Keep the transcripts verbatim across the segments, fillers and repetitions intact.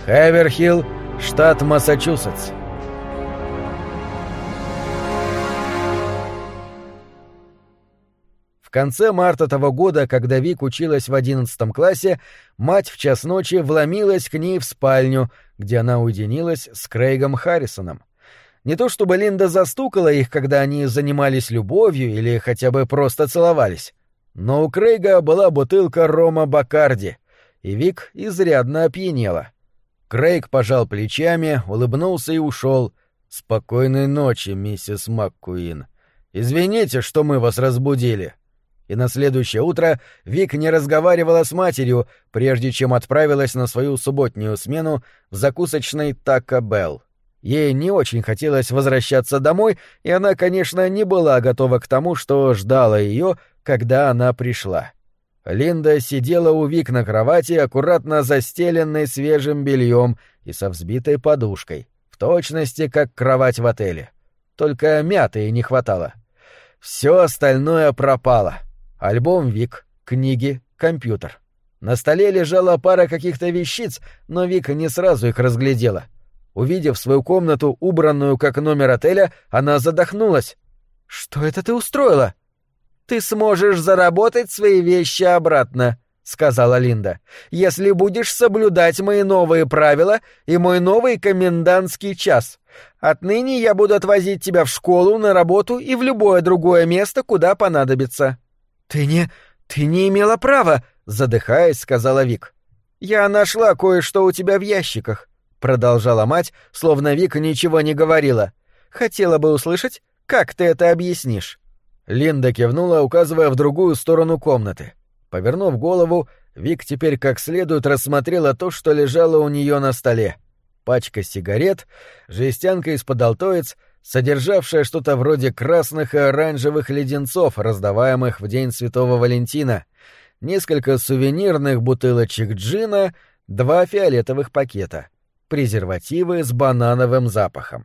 Хэверхилл, штат Массачусетс. В конце марта того года, когда Вик училась в одиннадцатом классе, мать в час ночи вломилась к ней в спальню, где она уединилась с Крейгом Харрисоном. Не то чтобы Линда застукала их, когда они занимались любовью или хотя бы просто целовались, но у Крейга была бутылка рома Бакарди, и Вик изрядно опьянела. Крейг пожал плечами, улыбнулся и ушел. «Спокойной ночи, миссис МакКуин. Извините, что мы вас разбудили». И на следующее утро Вик не разговаривала с матерью, прежде чем отправилась на свою субботнюю смену в закусочной Taco Bell. Ей не очень хотелось возвращаться домой, и она, конечно, не была готова к тому, что ждала ее, когда она пришла. Линда сидела у Вик на кровати, аккуратно застеленной свежим бельем и со взбитой подушкой, в точности как кровать в отеле. Только мяты ей не хватало. Все остальное пропало. Альбом Вик, книги, компьютер. На столе лежала пара каких-то вещиц, но Вик не сразу их разглядела. Увидев свою комнату, убранную как номер отеля, она задохнулась. «Что это ты устроила?» «Ты сможешь заработать свои вещи обратно», — сказала Линда, «если будешь соблюдать мои новые правила и мой новый комендантский час. Отныне я буду отвозить тебя в школу, на работу и в любое другое место, куда понадобится». «Ты не... ты не имела права», — задыхаясь, сказала Вик. «Я нашла кое-что у тебя в ящиках», — продолжала мать, словно Вик ничего не говорила. «Хотела бы услышать, как ты это объяснишь». Линда кивнула, указывая в другую сторону комнаты. Повернув голову, Вик теперь как следует рассмотрела то, что лежало у нее на столе. Пачка сигарет, жестянка из-под алтоец, содержавшая что-то вроде красных и оранжевых леденцов, раздаваемых в День Святого Валентина, несколько сувенирных бутылочек джина, два фиолетовых пакета, презервативы с банановым запахом.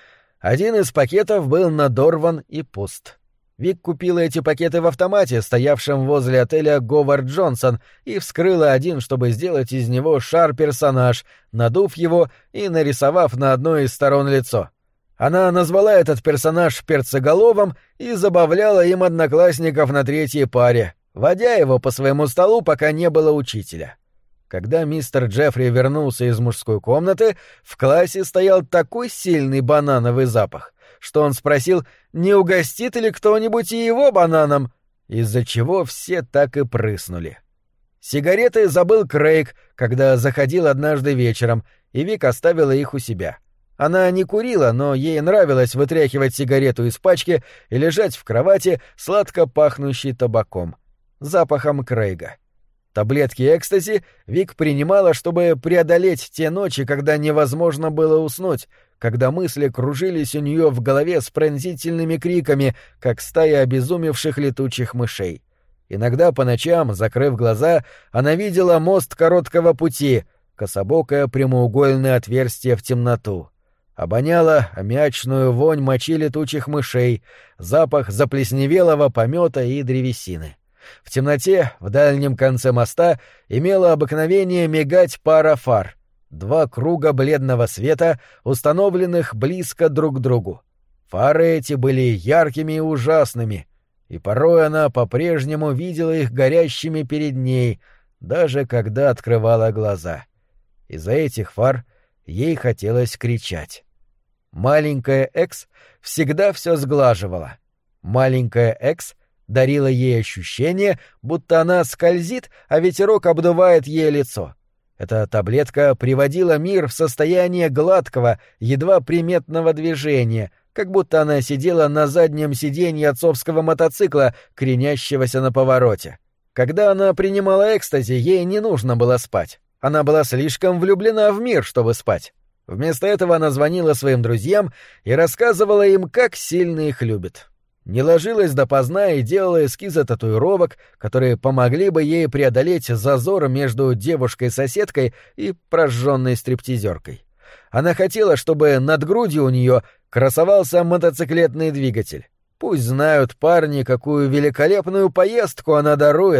Один из пакетов был надорван и пуст. Вик купила эти пакеты в автомате, стоявшем возле отеля «Говард Джонсон», и вскрыла один, чтобы сделать из него шар-персонаж, надув его и нарисовав на одной из сторон лицо. Она назвала этот персонаж перцеголовым и забавляла им одноклассников на третьей паре, водя его по своему столу, пока не было учителя. Когда мистер Джеффри вернулся из мужской комнаты, в классе стоял такой сильный банановый запах, что он спросил, не угостит ли кто-нибудь и его бананом, из-за чего все так и прыснули. Сигареты забыл Крейг, когда заходил однажды вечером, и Вик оставила их у себя. Она не курила, но ей нравилось вытряхивать сигарету из пачки и лежать в кровати, сладко пахнущей табаком, запахом Крейга. Таблетки экстази Вик принимала, чтобы преодолеть те ночи, когда невозможно было уснуть, когда мысли кружились у нее в голове с пронзительными криками, как стая обезумевших летучих мышей. Иногда по ночам, закрыв глаза, она видела мост короткого пути, кособокое прямоугольное отверстие в темноту. Обоняла аммиачную вонь мочи летучих мышей, запах заплесневелого помета и древесины. В темноте, в дальнем конце моста, имела обыкновение мигать пара фар. Два круга бледного света, установленных близко друг к другу. Фары эти были яркими и ужасными, и порой она по-прежнему видела их горящими перед ней, даже когда открывала глаза. Из-за этих фар ей хотелось кричать. Маленькая Экс всегда все сглаживала. Маленькая Экс дарила ей ощущение, будто она скользит, а ветерок обдувает ей лицо. Эта таблетка приводила мир в состояние гладкого, едва приметного движения, как будто она сидела на заднем сиденье отцовского мотоцикла, кренящегося на повороте. Когда она принимала экстази, ей не нужно было спать. Она была слишком влюблена в мир, чтобы спать. Вместо этого она звонила своим друзьям и рассказывала им, как сильно их любит. Не ложилась допоздна и делала эскизы татуировок, которые помогли бы ей преодолеть зазор между девушкой-соседкой и прожженной стриптизеркой. Она хотела, чтобы над грудью у нее красовался мотоциклетный двигатель. Пусть знают парни, какую великолепную поездку она дарует,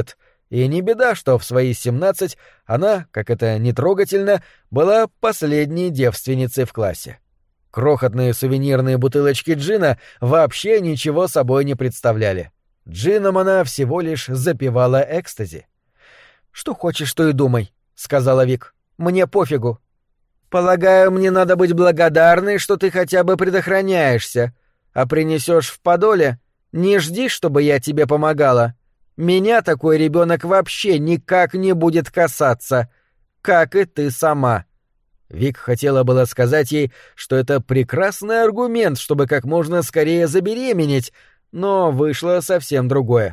И не беда, что в свои семнадцать она, как это ни трогательно, была последней девственницей в классе. Крохотные сувенирные бутылочки джина вообще ничего собой не представляли. Джином она всего лишь запивала экстази. «Что хочешь, то и думай», — сказала Вик. «Мне пофигу». «Полагаю, мне надо быть благодарной, что ты хотя бы предохраняешься. А принесешь в подоле, не жди, чтобы я тебе помогала. Меня такой ребенок вообще никак не будет касаться, как и ты сама». Вик хотела было сказать ей, что это прекрасный аргумент, чтобы как можно скорее забеременеть, но вышло совсем другое.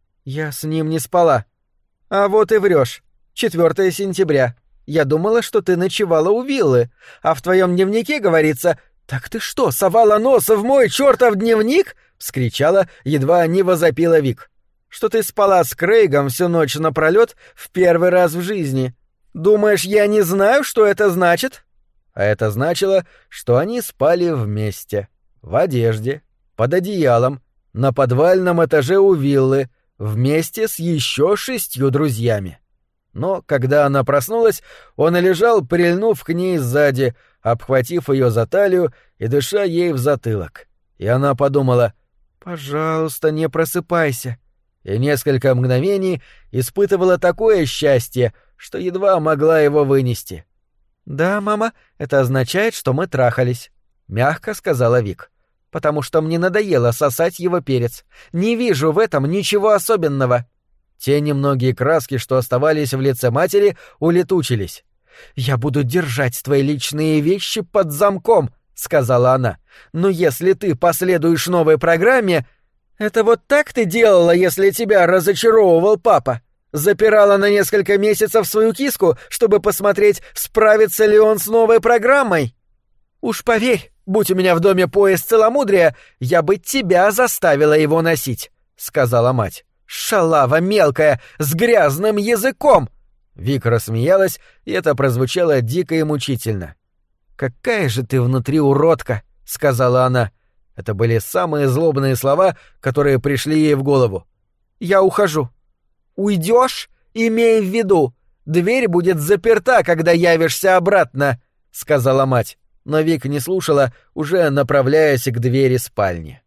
«Я с ним не спала». «А вот и врешь. четвёртого сентября. Я думала, что ты ночевала у виллы, а в твоем дневнике говорится... Так ты что, совала нос в мой чертов дневник?» — вскричала, едва не возопила Вик. «Что ты спала с Крейгом всю ночь напролёт в первый раз в жизни. Думаешь, я не знаю, что это значит?» А это значило, что они спали вместе, в одежде, под одеялом, на подвальном этаже у виллы, вместе с еще шестью друзьями. Но когда она проснулась, он лежал, прильнув к ней сзади, обхватив ее за талию и дыша ей в затылок. И она подумала: «Пожалуйста, не просыпайся». И несколько мгновений испытывала такое счастье, что едва могла его вынести. «Да, мама, это означает, что мы трахались», — мягко сказала Вик. «Потому что мне надоело сосать его перец. Не вижу в этом ничего особенного». Те немногие краски, что оставались в лице матери, улетучились. «Я буду держать твои личные вещи под замком», — сказала она. «Но если ты последуешь новой программе...» «Это вот так ты делала, если тебя разочаровывал папа? Запирала на несколько месяцев свою киску, чтобы посмотреть, справится ли он с новой программой? Уж поверь, будь у меня в доме пояс целомудрия, я бы тебя заставила его носить», — сказала мать. «Шалава мелкая, с грязным языком!» Вик рассмеялась, и это прозвучало дико и мучительно. «Какая же ты внутри уродка!» — сказала она. Это были самые злобные слова, которые пришли ей в голову. «Я ухожу». «Уйдешь? Имей в виду, дверь будет заперта, когда явишься обратно», — сказала мать. Но Вик не слушала, уже направляясь к двери спальни.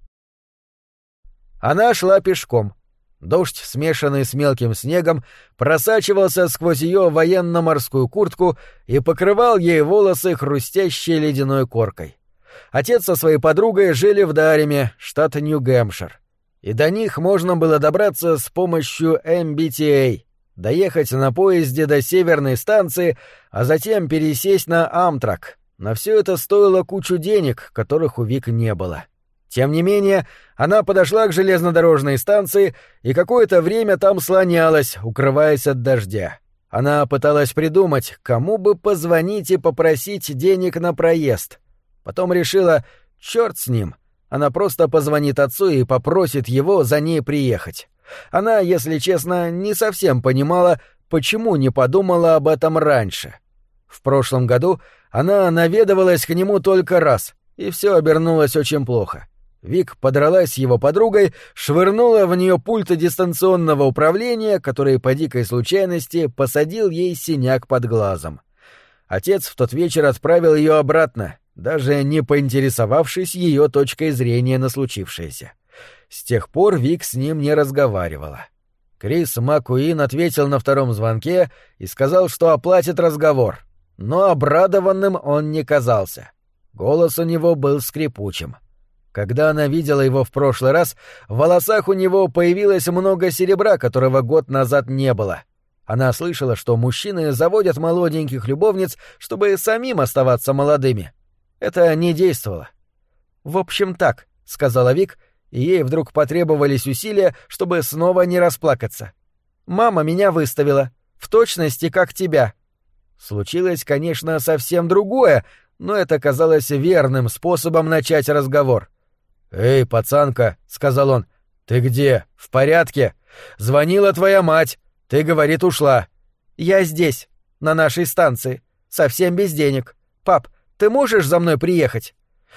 Она шла пешком. Дождь, смешанный с мелким снегом, просачивался сквозь ее военно-морскую куртку и покрывал ей волосы хрустящей ледяной коркой. Отец со своей подругой жили в Дареме, штат Нью-Гэмпшир. И до них можно было добраться с помощью эм би ти эй, доехать на поезде до северной станции, а затем пересесть на Амтрак. На все это стоило кучу денег, которых у Вик не было. Тем не менее, она подошла к железнодорожной станции и какое-то время там слонялась, укрываясь от дождя. Она пыталась придумать, кому бы позвонить и попросить денег на проезд. Потом решила, черт с ним, она просто позвонит отцу и попросит его за ней приехать. Она, если честно, не совсем понимала, почему не подумала об этом раньше. В прошлом году она наведывалась к нему только раз, и все обернулось очень плохо. Вик подралась с его подругой, швырнула в нее пульт дистанционного управления, который по дикой случайности посадил ей синяк под глазом. Отец в тот вечер отправил ее обратно, даже не поинтересовавшись ее точкой зрения на случившееся. С тех пор Вик с ним не разговаривала. Крис Маккуин ответил на втором звонке и сказал, что оплатит разговор, но обрадованным он не казался. Голос у него был скрипучим. Когда она видела его в прошлый раз, в волосах у него появилось много серебра, которого год назад не было. Она слышала, что мужчины заводят молоденьких любовниц, чтобы самим оставаться молодыми. Это не действовало. «В общем, так», — сказала Вик, и ей вдруг потребовались усилия, чтобы снова не расплакаться. «Мама меня выставила, в точности, как тебя». Случилось, конечно, совсем другое, но это казалось верным способом начать разговор. «Эй, пацанка», — сказал он, — «ты где? В порядке? Звонила твоя мать. Ты, говорит, ушла». «Я здесь, на нашей станции, совсем без денег. Пап, ты можешь за мной приехать?»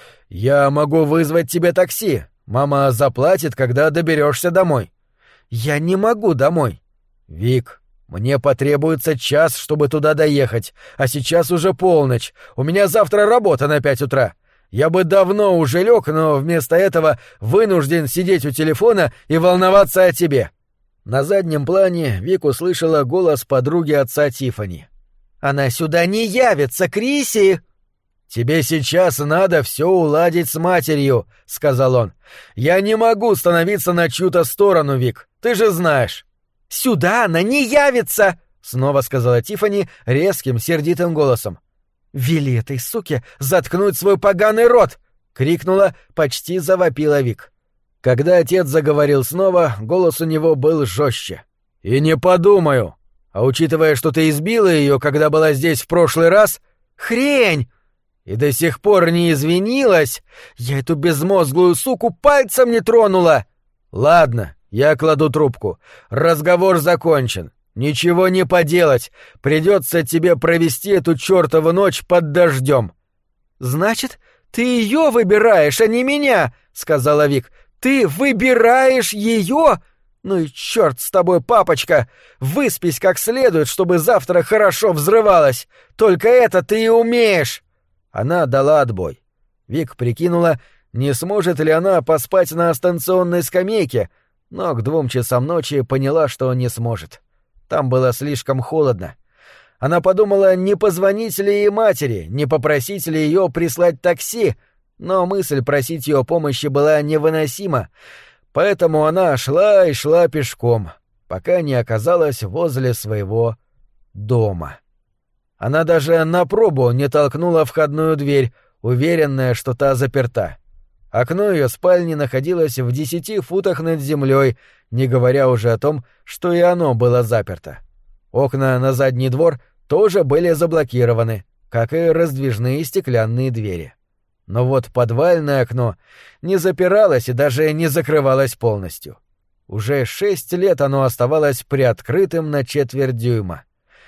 «Я могу вызвать тебе такси. Мама заплатит, когда доберешься домой». «Я не могу домой». «Вик, мне потребуется час, чтобы туда доехать, а сейчас уже полночь. У меня завтра работа на пять утра. Я бы давно уже лег, но вместо этого вынужден сидеть у телефона и волноваться о тебе». На заднем плане Вик услышала голос подруги отца Тиффани. «Она сюда не явится, Криси!» «Тебе сейчас надо все уладить с матерью», — сказал он. «Я не могу становиться на чью-то сторону, Вик, ты же знаешь». «Сюда она не явится!» — снова сказала Тиффани резким, сердитым голосом. «Вели этой суке заткнуть свой поганый рот!» — крикнула, почти завопила Вик. Когда отец заговорил снова, голос у него был жестче. «И не подумаю. А учитывая, что ты избила ее, когда была здесь в прошлый раз...» «Хрень! И до сих пор не извинилась! Я эту безмозглую суку пальцем не тронула!» «Ладно, я кладу трубку. Разговор закончен. Ничего не поделать. Придется тебе провести эту чертову ночь под дождем». «Значит, ты ее выбираешь, а не меня!» — сказала Вик. «Ты выбираешь ее? Ну и черт с тобой, папочка! Выспись как следует, чтобы завтра хорошо взрывалась! Только это ты и умеешь!» Она дала отбой. Вик прикинула, не сможет ли она поспать на станционной скамейке, но к двум часам ночи поняла, что не сможет. Там было слишком холодно. Она подумала, не позвонить ли ей матери, не попросить ли ее прислать такси, но мысль просить ее помощи была невыносима, поэтому она шла и шла пешком, пока не оказалась возле своего дома. Она даже на пробу не толкнула входную дверь, уверенная, что та заперта. Окно ее спальни находилось в десяти футах над землей, не говоря уже о том, что и оно было заперто. Окна на задний двор тоже были заблокированы, как и раздвижные стеклянные двери. Но вот подвальное окно не запиралось и даже не закрывалось полностью. Уже шесть лет оно оставалось приоткрытым на четверть дюйма.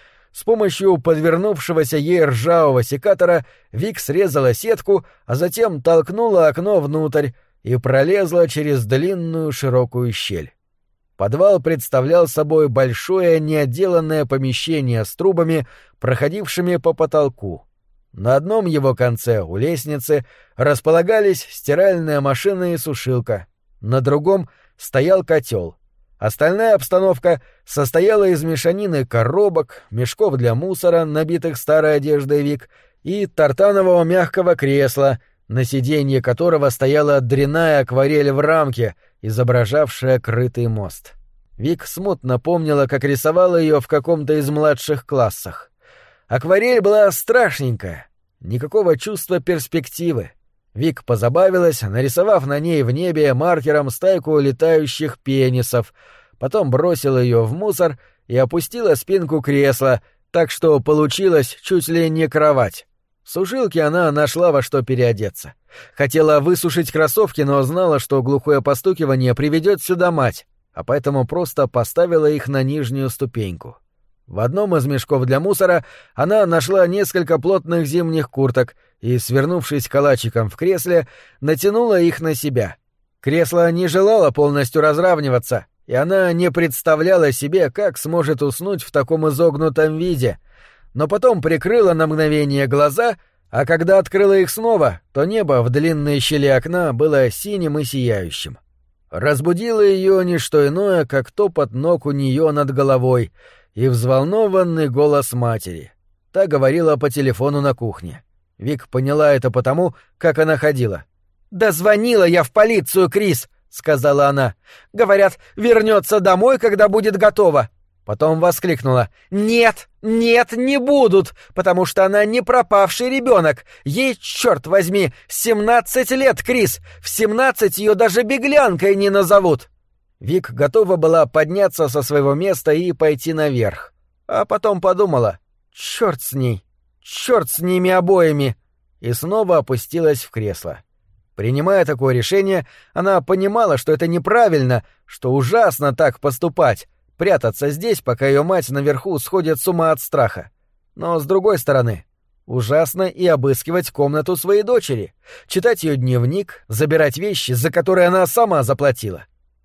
С помощью подвернувшегося ей ржавого секатора Вик срезала сетку, а затем толкнула окно внутрь и пролезла через длинную широкую щель. Подвал представлял собой большое неотделанное помещение с трубами, проходившими по потолку. На одном его конце, у лестницы, располагались стиральная машина и сушилка, на другом стоял котел. Остальная обстановка состояла из мешанины коробок, мешков для мусора, набитых старой одеждой Вик, и тартанового мягкого кресла, на сиденье которого стояла дрянная акварель в рамке, изображавшая крытый мост. Вик смутно помнила, как рисовала ее в каком-то из младших классах. Акварель была страшненькая, никакого чувства перспективы. Вик позабавилась, нарисовав на ней в небе маркером стайку летающих пенисов, потом бросила ее в мусор и опустила спинку кресла, так что получилась чуть ли не кровать. В сушилке она нашла во что переодеться. Хотела высушить кроссовки, но знала, что глухое постукивание приведет сюда мать, а поэтому просто поставила их на нижнюю ступеньку. В одном из мешков для мусора она нашла несколько плотных зимних курток и, свернувшись калачиком в кресле, натянула их на себя. Кресло не желало полностью разравниваться, и она не представляла себе, как сможет уснуть в таком изогнутом виде, но потом прикрыла на мгновение глаза, а когда открыла их снова, то небо в длинной щели окна было синим и сияющим. Разбудило ее не что иное, как топот ног у нее над головой и взволнованный голос матери. Та говорила по телефону на кухне. Вик поняла это потому, как она ходила. «Да звонила я в полицию, Крис!» — сказала она. «Говорят, вернется домой, когда будет готова». Потом воскликнула. «Нет, нет, не будут, потому что она не пропавший ребенок. Ей, черт возьми, семнадцать лет, Крис. В семнадцать ее даже беглянкой не назовут». Вик готова была подняться со своего места и пойти наверх. А потом подумала. «Черт с ней, черт с ними обоими!» И снова опустилась в кресло. Принимая такое решение, она понимала, что это неправильно, что ужасно так поступать, прятаться здесь, пока ее мать наверху сходит с ума от страха. Но, с другой стороны, ужасно и обыскивать комнату своей дочери, читать ее дневник, забирать вещи, за которые она сама заплатила.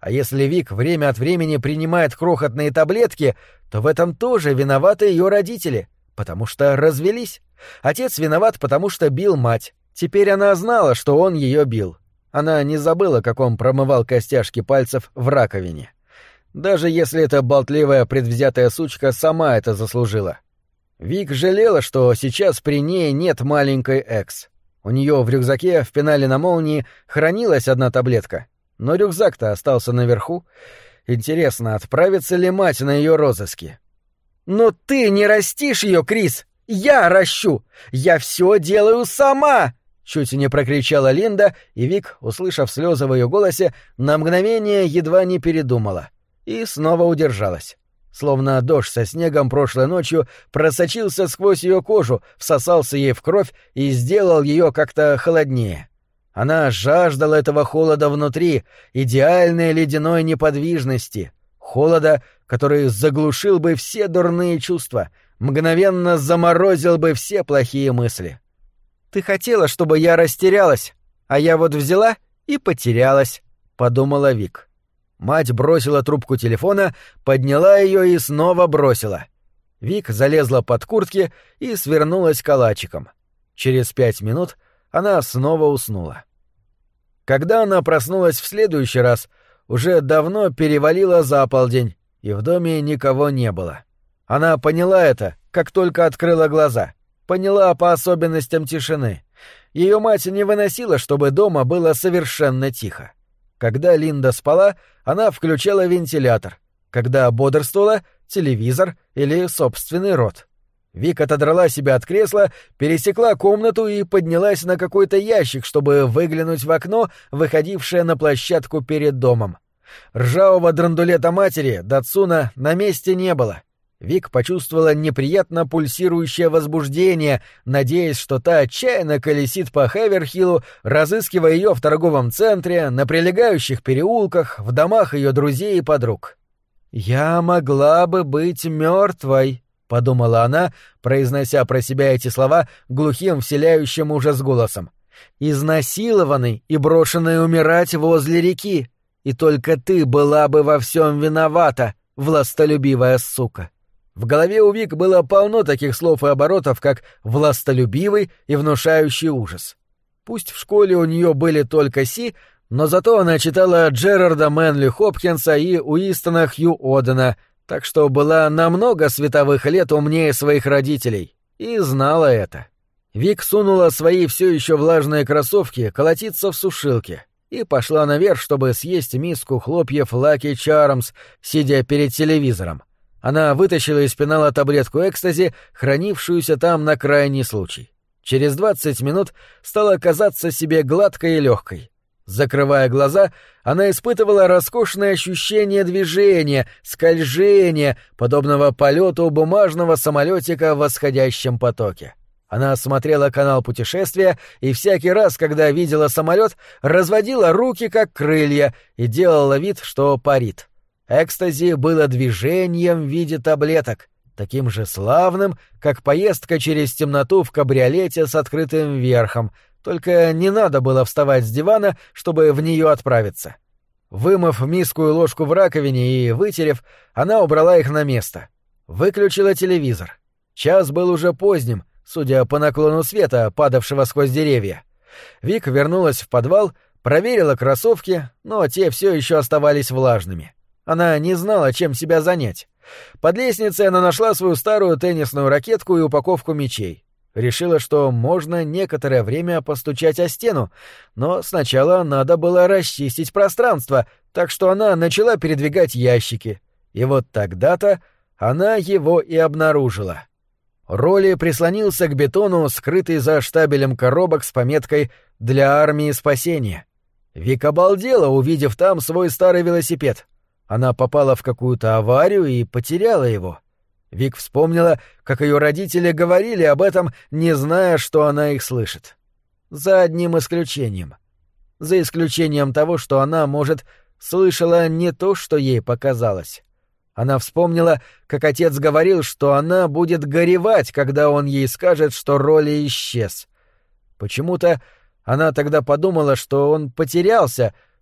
А если Вик время от времени принимает крохотные таблетки, то в этом тоже виноваты ее родители, потому что развелись. Отец виноват, потому что бил мать. Теперь она знала, что он ее бил. Она не забыла, как он промывал костяшки пальцев в раковине. Даже если эта болтливая предвзятая сучка сама это заслужила. Вик жалела, что сейчас при ней нет маленькой Экс. У нее в рюкзаке в пенале на молнии хранилась одна таблетка, но рюкзак-то остался наверху. Интересно, отправится ли мать на ее розыски? «Но ты не растишь ее, Крис! Я ращу! Я все делаю сама!» Чуть не прокричала Линда, и Вик, услышав слезы в ее голосе, на мгновение едва не передумала. И снова удержалась. Словно дождь со снегом прошлой ночью просочился сквозь ее кожу, всосался ей в кровь и сделал ее как-то холоднее. Она жаждала этого холода внутри, идеальной ледяной неподвижности, холода, который заглушил бы все дурные чувства, мгновенно заморозил бы все плохие мысли. «Ты хотела, чтобы я растерялась, а я вот взяла и потерялась», — подумала Вик. Мать бросила трубку телефона, подняла ее и снова бросила. Вик залезла под куртки и свернулась калачиком. Через пять минут она снова уснула. Когда она проснулась в следующий раз, уже давно перевалило за полдень, и в доме никого не было. Она поняла это, как только открыла глаза. Поняла по особенностям тишины. Ее мать не выносила, чтобы дома было совершенно тихо. Когда Линда спала, она включала вентилятор. Когда бодрствовала — телевизор или собственный рот. Вик отодрала себя от кресла, пересекла комнату и поднялась на какой-то ящик, чтобы выглянуть в окно, выходившее на площадку перед домом. Ржавого драндулета матери, Датсуна, на месте не было. Вик почувствовала неприятно пульсирующее возбуждение, надеясь, что та отчаянно колесит по Хэверхиллу, разыскивая ее в торговом центре, на прилегающих переулках, в домах ее друзей и подруг. «Я могла бы быть мертвой», — подумала она, произнося про себя эти слова глухим, вселяющим ужас голосом. «Изнасилованной и брошенной умирать возле реки. И только ты была бы во всем виновата, властолюбивая сука». В голове у Вик было полно таких слов и оборотов, как «властолюбивый» и «внушающий ужас». Пусть в школе у нее были только «си», но зато она читала Джерарда Мэнли Хопкинса и Уистона Хью Одена, так что была намного световых лет умнее своих родителей, и знала это. Вик сунула свои все еще влажные кроссовки колотиться в сушилке и пошла наверх, чтобы съесть миску хлопьев Lucky Charms, сидя перед телевизором. Она вытащила из пенала таблетку экстази, хранившуюся там на крайний случай. Через двадцать минут стала казаться себе гладкой и легкой. Закрывая глаза, она испытывала роскошное ощущение движения, скольжения, подобного полету бумажного самолетика в восходящем потоке. Она смотрела канал путешествия и всякий раз, когда видела самолет, разводила руки как крылья и делала вид, что парит. Экстази было движением в виде таблеток, таким же славным, как поездка через темноту в кабриолете с открытым верхом, только не надо было вставать с дивана, чтобы в нее отправиться. Вымыв миску и ложку в раковине и вытерев, она убрала их на место. Выключила телевизор. Час был уже поздним, судя по наклону света, падавшего сквозь деревья. Вик вернулась в подвал, проверила кроссовки, но те все еще оставались влажными. Она не знала, чем себя занять. Под лестницей она нашла свою старую теннисную ракетку и упаковку мячей. Решила, что можно некоторое время постучать о стену, но сначала надо было расчистить пространство, так что она начала передвигать ящики. И вот тогда-то она его и обнаружила. Ролли прислонился к бетону, скрытый за штабелем коробок с пометкой «Для армии спасения». Вик обалдела, увидев там свой старый велосипед. Она попала в какую-то аварию и потеряла его. Вик вспомнила, как ее родители говорили об этом, не зная, что она их слышит. За одним исключением. За исключением того, что она, может, слышала не то, что ей показалось. Она вспомнила, как отец говорил, что она будет горевать, когда он ей скажет, что Ролли исчез. Почему-то она тогда подумала, что он потерялся,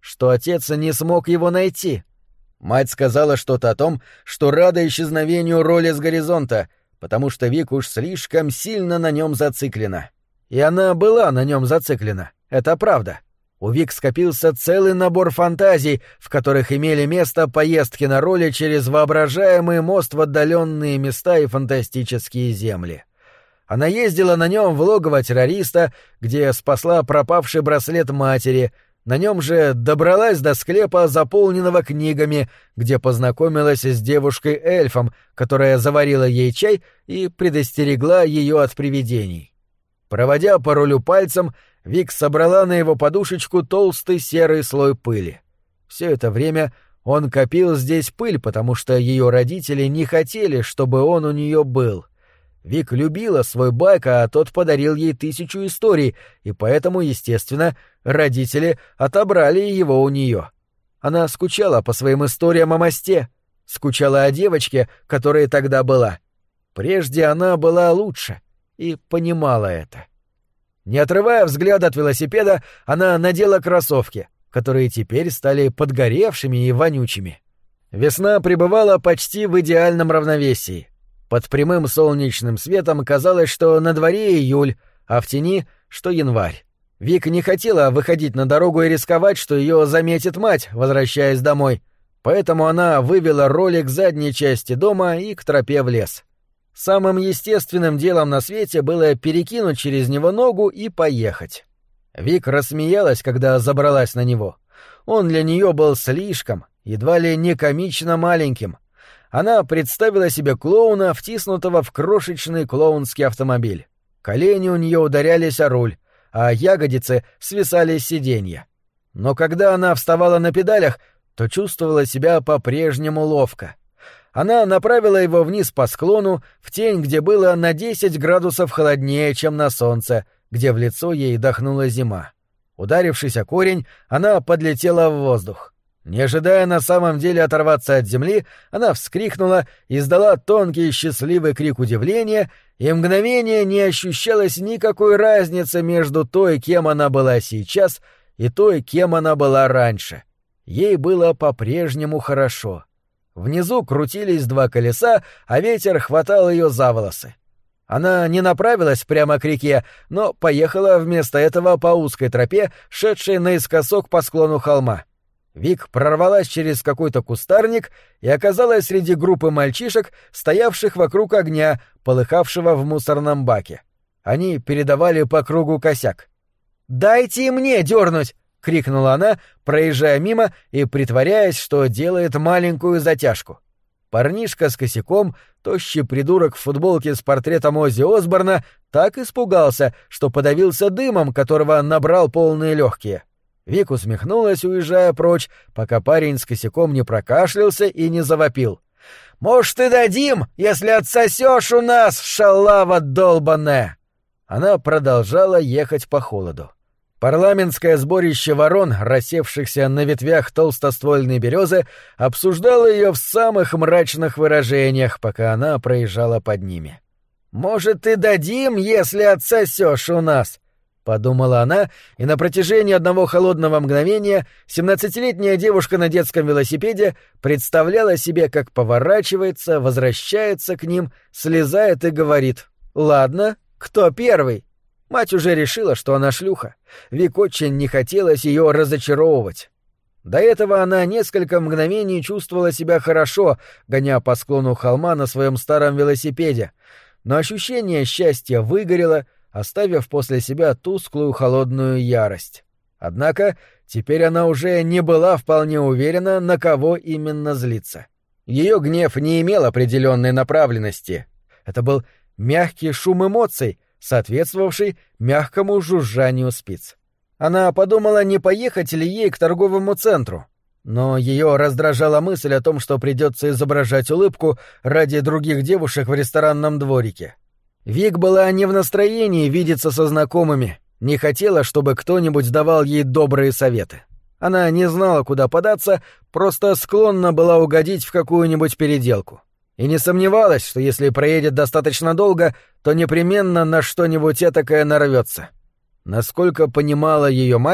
что отец не смог его найти. Мать сказала что-то о том, что рада исчезновению роли с горизонта, потому что Вик уж слишком сильно на нем зациклена. И она была на нем зациклена, это правда. У Вик скопился целый набор фантазий, в которых имели место поездки на роли через воображаемый мост в отдаленные места и фантастические земли. Она ездила на нем в логово террориста, где спасла пропавший браслет матери, на нем же добралась до склепа, заполненного книгами, где познакомилась с девушкой-эльфом, которая заварила ей чай и предостерегла ее от привидений. Проводя по рулю пальцем, Вик собрала на его подушечку толстый серый слой пыли. Все это время он копил здесь пыль, потому что ее родители не хотели, чтобы он у нее был. Вик любила свой байк, а тот подарил ей тысячу историй, и поэтому, естественно, родители отобрали его у нее. Она скучала по своим историям о мосте, скучала о девочке, которая тогда была. Прежде она была лучше и понимала это. Не отрывая взгляда от велосипеда, она надела кроссовки, которые теперь стали подгоревшими и вонючими. Весна пребывала почти в идеальном равновесии. Под прямым солнечным светом казалось, что на дворе июль, а в тени, что январь. Вик не хотела выходить на дорогу и рисковать, что ее заметит мать, возвращаясь домой, поэтому она вывела ролик к задней части дома и к тропе в лес. Самым естественным делом на свете было перекинуть через него ногу и поехать. Вик рассмеялась, когда забралась на него. Он для нее был слишком, едва ли не комично маленьким. Она представила себе клоуна, втиснутого в крошечный клоунский автомобиль. Колени у нее ударялись о руль, а ягодицы свисали с сиденья. Но когда она вставала на педалях, то чувствовала себя по-прежнему ловко. Она направила его вниз по склону, в тень, где было на десять градусов холоднее, чем на солнце, где в лицо ей дохнула зима. Ударившись о корень, она подлетела в воздух. Не ожидая на самом деле оторваться от земли, она вскрикнула, издала тонкий счастливый крик удивления, и мгновение не ощущалось никакой разницы между той, кем она была сейчас, и той, кем она была раньше. Ей было по-прежнему хорошо. Внизу крутились два колеса, а ветер хватал ее за волосы. Она не направилась прямо к реке, но поехала вместо этого по узкой тропе, шедшей наискосок по склону холма. Вик прорвалась через какой-то кустарник и оказалась среди группы мальчишек, стоявших вокруг огня, полыхавшего в мусорном баке. Они передавали по кругу косяк. «Дайте мне дернуть!» — крикнула она, проезжая мимо и притворяясь, что делает маленькую затяжку. Парнишка с косяком, тощий придурок в футболке с портретом Оззи Осборна, так испугался, что подавился дымом, которого набрал полные легкие. Вик усмехнулась, уезжая прочь, пока парень с косяком не прокашлялся и не завопил. «Может, и дадим, если отсосешь у нас, шалава долбаная!» Она продолжала ехать по холоду. Парламентское сборище ворон, рассевшихся на ветвях толстоствольной березы, обсуждало ее в самых мрачных выражениях, пока она проезжала под ними. «Может, и дадим, если отсосешь у нас?» — подумала она, и на протяжении одного холодного мгновения семнадцатилетняя девушка на детском велосипеде представляла себе, как поворачивается, возвращается к ним, слезает и говорит: «Ладно, кто первый?» Мать уже решила, что она шлюха. Вик очень не хотелось ее разочаровывать. До этого она несколько мгновений чувствовала себя хорошо, гоня по склону холма на своем старом велосипеде, но ощущение счастья выгорело, оставив после себя тусклую холодную ярость. Однако теперь она уже не была вполне уверена, на кого именно злиться. Ее гнев не имел определенной направленности. Это был мягкий шум эмоций, соответствовавший мягкому жужжанию спиц. Она подумала, не поехать ли ей к торговому центру, но ее раздражала мысль о том, что придется изображать улыбку ради других девушек в ресторанном дворике. Вик была не в настроении видеться со знакомыми, не хотела, чтобы кто-нибудь давал ей добрые советы. Она не знала, куда податься, просто склонна была угодить в какую-нибудь переделку. И не сомневалась, что если проедет достаточно долго, то непременно на что-нибудь этакое нарвется. Насколько понимала ее мать,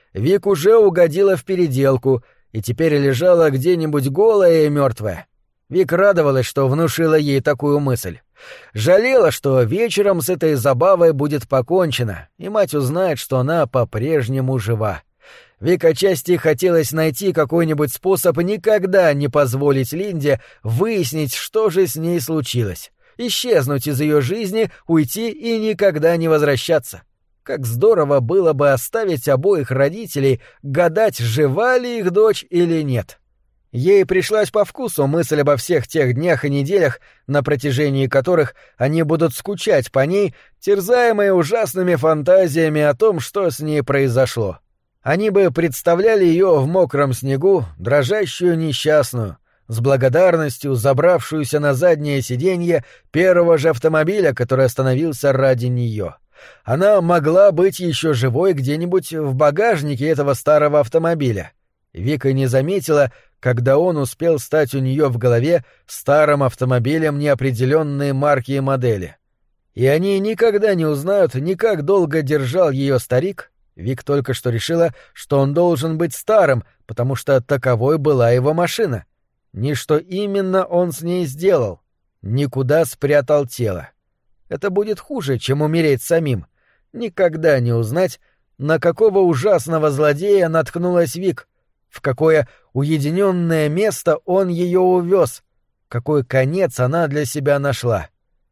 Вик уже угодила в переделку и теперь лежала где-нибудь голая и мертвая. Вик радовалась, что внушила ей такую мысль. Жалела, что вечером с этой забавой будет покончено, и мать узнает, что она по-прежнему жива. Вик отчасти хотелось найти какой-нибудь способ никогда не позволить Линде выяснить, что же с ней случилось, исчезнуть из ее жизни, уйти и никогда не возвращаться. Как здорово было бы оставить обоих родителей гадать, жива ли их дочь или нет. Ей пришлась по вкусу мысль обо всех тех днях и неделях, на протяжении которых они будут скучать по ней, терзаемые ужасными фантазиями о том, что с ней произошло. Они бы представляли ее в мокром снегу, дрожащую несчастную, с благодарностью забравшуюся на заднее сиденье первого же автомобиля, который остановился ради нее. Она могла быть еще живой где-нибудь в багажнике этого старого автомобиля. Вика не заметила, когда он успел стать у нее в голове старым автомобилем неопределенной марки и модели. И они никогда не узнают, ни как долго держал ее старик. Вик только что решила, что он должен быть старым, потому что таковой была его машина. Ни что именно он с ней сделал, никуда спрятал тело. Это будет хуже, чем умереть самим. Никогда не узнать, на какого ужасного злодея наткнулась Вик, в какое уединенное место он ее увез, какой конец она для себя нашла.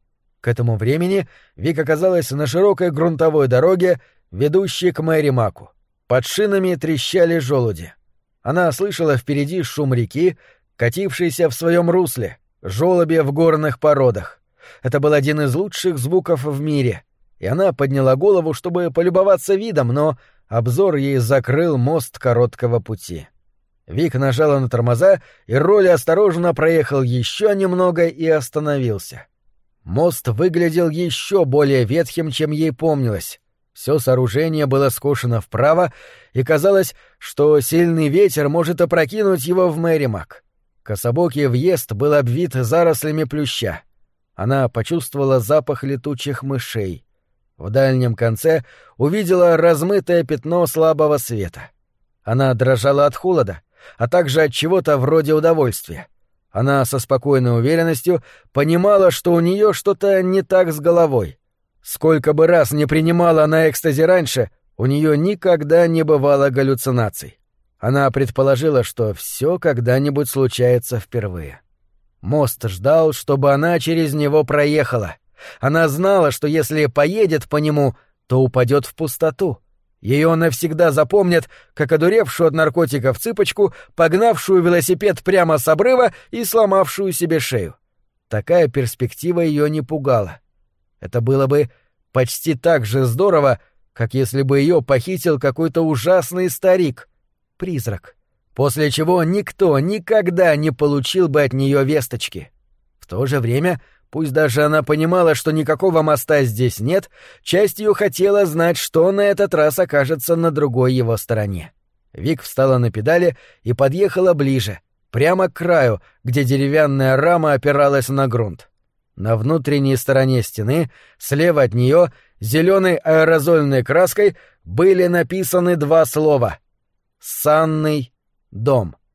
К этому времени Вик оказалась на широкой грунтовой дороге, ведущей к Мэри Маку. Под шинами трещали желуди. Она слышала впереди шум реки, катившейся в своем русле, желуби в горных породах. Это был один из лучших звуков в мире, и она подняла голову, чтобы полюбоваться видом, но обзор ей закрыл мост короткого пути. Вик нажала на тормоза, и Ролли осторожно проехал еще немного и остановился. Мост выглядел еще более ветхим, чем ей помнилось. Все сооружение было скошено вправо, и казалось, что сильный ветер может опрокинуть его в Мэримак. Кособокий въезд был обвит зарослями плюща. Она почувствовала запах летучих мышей. В дальнем конце увидела размытое пятно слабого света. Она дрожала от холода, а также от чего-то вроде удовольствия. Она со спокойной уверенностью понимала, что у нее что-то не так с головой. Сколько бы раз не принимала она экстази раньше, у нее никогда не бывало галлюцинаций. Она предположила, что все когда-нибудь случается впервые. Мост ждал, чтобы она через него проехала. Она знала, что если поедет по нему, то упадет в пустоту. Ее навсегда запомнят, как одуревшую от наркотиков цыпочку, погнавшую велосипед прямо с обрыва и сломавшую себе шею. Такая перспектива ее не пугала. Это было бы почти так же здорово, как если бы ее похитил какой-то ужасный старик, призрак, после чего никто никогда не получил бы от нее весточки. В то же время, пусть даже она понимала, что никакого моста здесь нет, часть ее хотела знать, что на этот раз окажется на другой его стороне. Вик встала на педали и подъехала ближе, прямо к краю, где деревянная рама опиралась на грунт. На внутренней стороне стены, слева от нее, зеленой аэрозольной краской были написаны два слова: «Санный дом».